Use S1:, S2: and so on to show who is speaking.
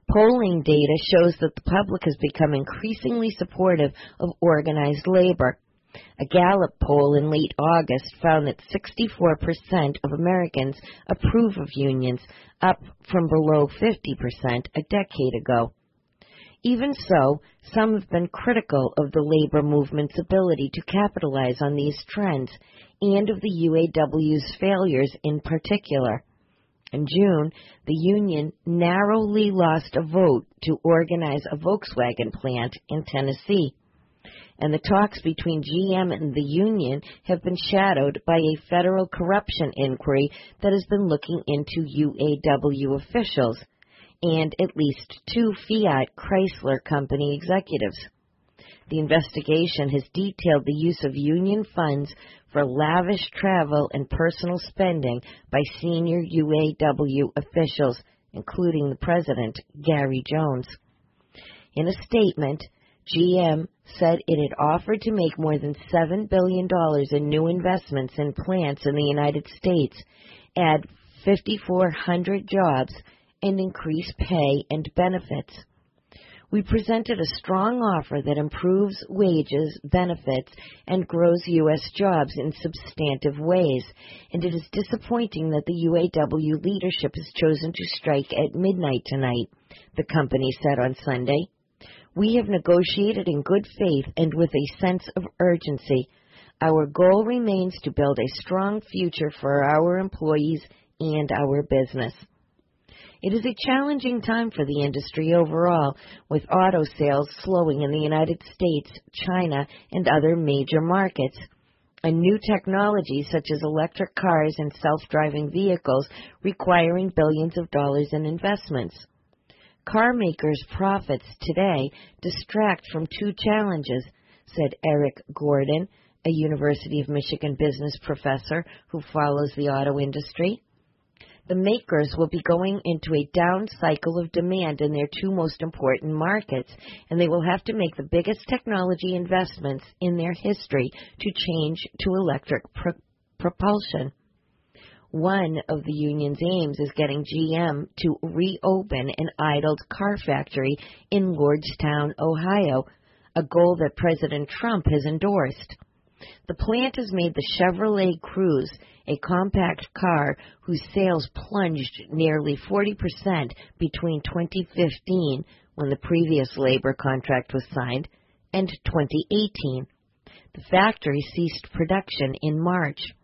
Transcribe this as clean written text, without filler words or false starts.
S1: Polling data shows that the public has become increasingly supportive of organized labor. A Gallup poll in late August found that 64% of Americans approve of unions, up from below 50% a decade ago. Even so, some have been critical of the labor movement's ability to capitalize on these trends and of the UAW's failures in particular. In June, the union narrowly lost a vote to organize a Volkswagen plant in Tennessee, and the talks between GM and the union have been shadowed by a federal corruption inquiry that has been looking into UAW officials and at least 2 Fiat Chrysler company executives. The investigation has detailed the use of union funds for lavish travel and personal spending by senior UAW officials, including the president, Gary Jones. In a statement, GM said it had offered to make more than $7 billion in new investments in plants in the United States, add 5,400 jobs, and increase pay and benefits. We presented a strong offer that improves wages, benefits, and grows U.S. jobs in substantive ways, and it is disappointing that the UAW leadership has chosen to strike at midnight tonight, the company said on Sunday. We have negotiated in good faith and with a sense of urgency. Our goal remains to build a strong future for our employees and our business. It is a challenging time for the industry overall, with auto sales slowing in the United States, China, and other major markets, and new technologies such as electric cars and self-driving vehicles requiring billions of dollars in investments. Car makers' profits today distract from 2 challenges, said Eric Gordon, a University of Michigan business professor who follows the auto industry. The makers will be going into a down cycle of demand in their 2 most important markets, and they will have to make the biggest technology investments in their history to change to electric propulsion. One of the union's aims is getting GM to reopen an idled car factory in Lordstown, Ohio, a goal that President Trump has endorsed. The plant has made the Chevrolet Cruze, a compact car whose sales plunged nearly 40% between 2015, when the previous labor contract was signed, and 2018. The factory ceased production in March.